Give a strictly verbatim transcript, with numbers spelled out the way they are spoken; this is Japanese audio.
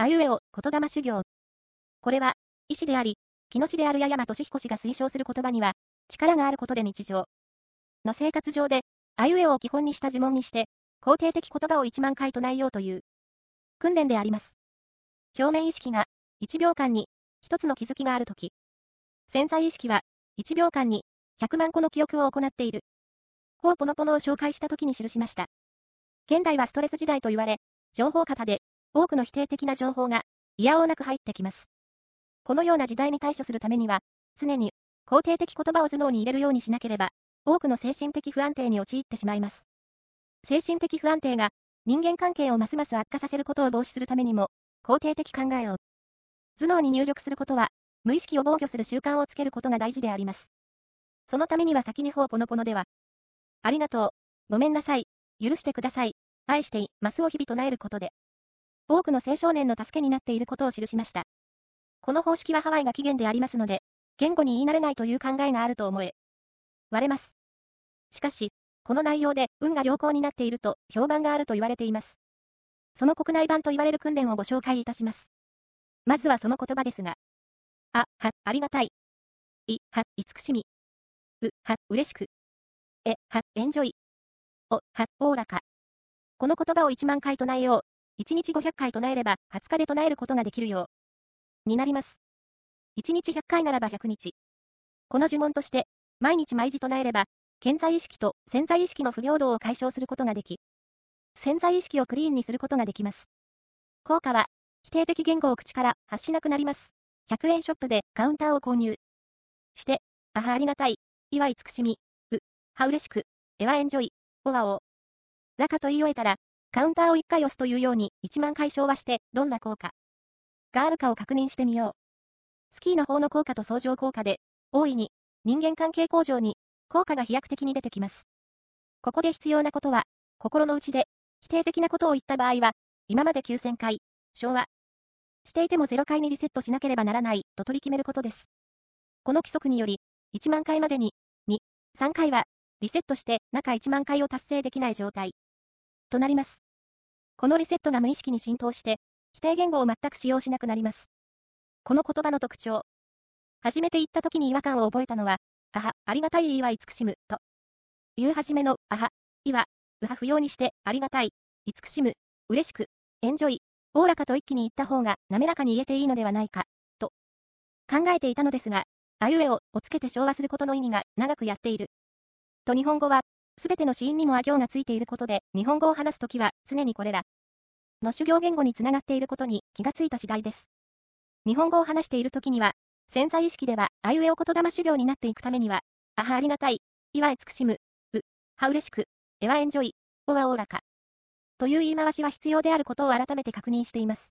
あいうえお、言霊修行。これは、医師であり、木野氏である八山俊彦氏が推奨する言葉には、力があることで日常の生活上で、あいうえおを基本にした呪文にして、肯定的言葉をいちまんかい唱えようという、訓練であります。表面意識が、いちびょうかんに、ひとつの気づきがあるとき。潜在意識は、いちびょうかんに、ひゃくまんこの記憶を行っている。ほうぽのぽのを紹介したときに記しました。現代はストレス時代と言われ、情報過多で、多くの否定的な情報が、いやおうなく入ってきます。このような時代に対処するためには、常に、肯定的言葉を頭脳に入れるようにしなければ、多くの精神的不安定に陥ってしまいます。精神的不安定が、人間関係をますます悪化させることを防止するためにも、肯定的考えを、頭脳に入力することは、無意識を防御する習慣をつけることが大事であります。そのためには先にほうぽのぽのでは、ありがとう、ごめんなさい、許してください、愛していますを日々唱えることで、多くの青少年の助けになっていることを記しました。この方式はハワイが起源でありますので、言語に言い慣れないという考えがあると思え、割れます。しかし、この内容で運が良好になっていると評判があると言われています。その国内版と言われる訓練をご紹介いたします。まずはその言葉ですが、あ、は、ありがたい。い、は、慈しみ。う、は、嬉しく。え、は、エンジョイ。お、は、おおらか。この言葉をいちまんかい唱えよう。いちにちごひゃっかい唱えればはつかで唱えることができるようになります。いちにちひゃっかいならばひゃくにち。この呪文として、毎日毎時唱えれば、顕在意識と潜在意識の不平等を解消することができ、潜在意識をクリーンにすることができます。効果は、否定的言語を口から発しなくなります。ひゃくえんショップでカウンターを購入して、あはありがたい、いは慈しみ、う、は嬉しく、えはエンジョイ、おはお、らかと言い終えたら、カウンターをいっかい押すというようにいちまんかい唱和して、どんな効果があるかを確認してみよう。スキーの方の効果と相乗効果で、大いに、人間関係向上に、効果が飛躍的に出てきます。ここで必要なことは、心の内で、否定的なことを言った場合は、今まできゅうせんかい、唱和していてもゼロかいにリセットしなければならない、と取り決めることです。この規則により、いちまんかいまでに、に、さんかいは、リセットして中いちまんかいを達成できない状態、となります。このリセットが無意識に浸透して、否定言語を全く使用しなくなります。この言葉の特徴。初めて言った時に違和感を覚えたのは、あは、ありがたいいは慈しむ、というはじめの、あは、いは、うは不要にして、ありがたい、慈しむ、嬉しく、エンジョイ、おおらかと一気に言った方が滑らかに言えていいのではないか、と考えていたのですが、あいうえおをつけて唱和することの意味が長くやっている。と日本語は、すべての子音にもあ行がついていることで、日本語を話すときは常にこれらの主行言語につながっていることに気がついた次第です。日本語を話しているときには、潜在意識では、あいうえお言霊修行になっていくためには、あはありがたい、いは慈しむ、う、は嬉しく、えはエンジョイ、おはおおらか。という言い回しは必要であることを改めて確認しています。